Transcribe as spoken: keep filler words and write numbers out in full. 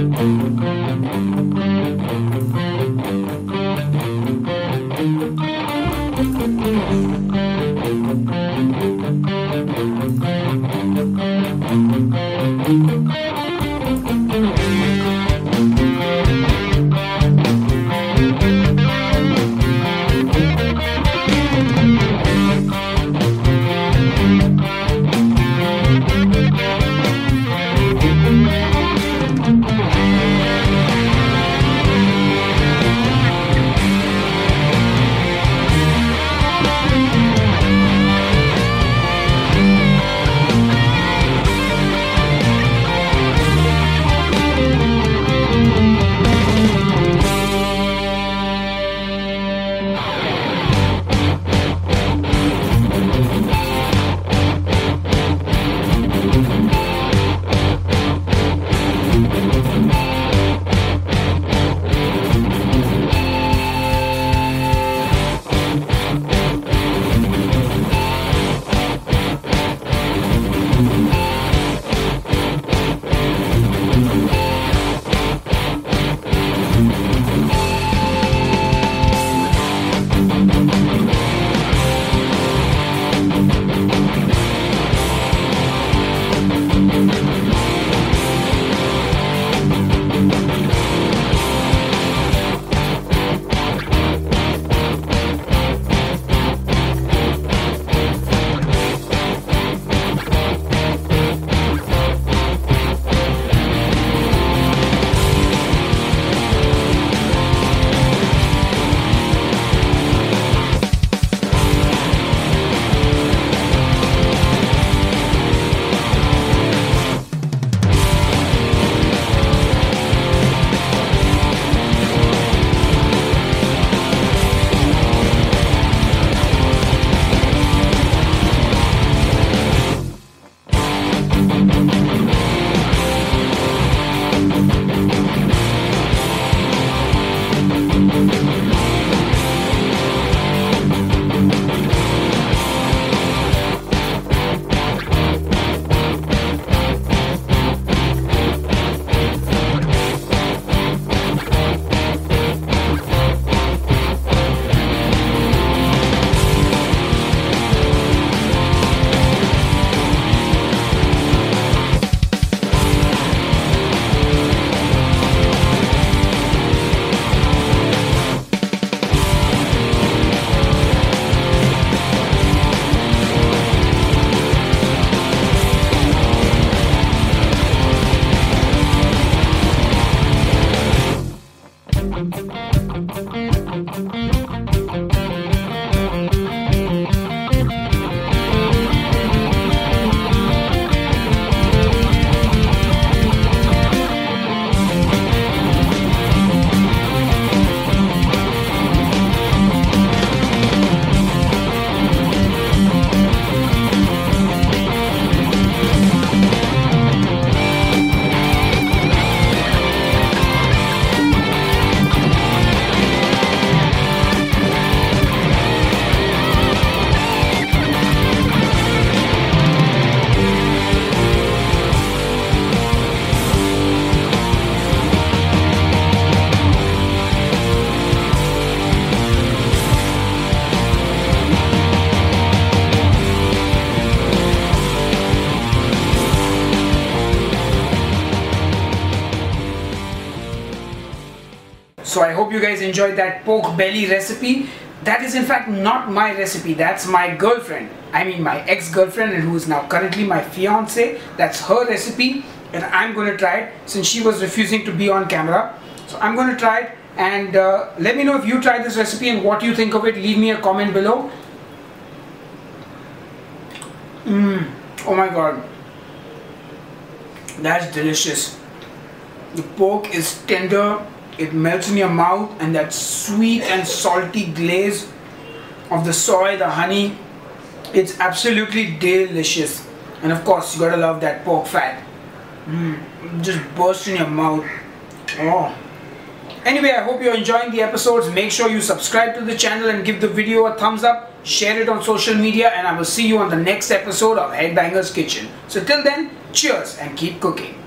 So I hope you guys enjoyed that pork belly recipe. That is in fact not my recipe, that's my girlfriend. I mean my ex-girlfriend, and who is now currently my fiance. That's her recipe and I'm going to try it since she was refusing to be on camera. So I'm going to try it, and uh, let me know if you tried this recipe and what you think of it. Leave me a comment below. Mmm, oh my god, that's delicious. The pork is tender, it melts in your mouth, and that sweet and salty glaze of the soy, the honey, it's absolutely delicious. And of course you gotta love that pork fat. Mmm, just bursts in your mouth. Oh. Anyway, I hope you're enjoying the episodes. Make sure you subscribe to the channel and give the video a thumbs up. Share it on social media, and I will see you on the next episode of Headbangers Kitchen. So till then, cheers and keep cooking.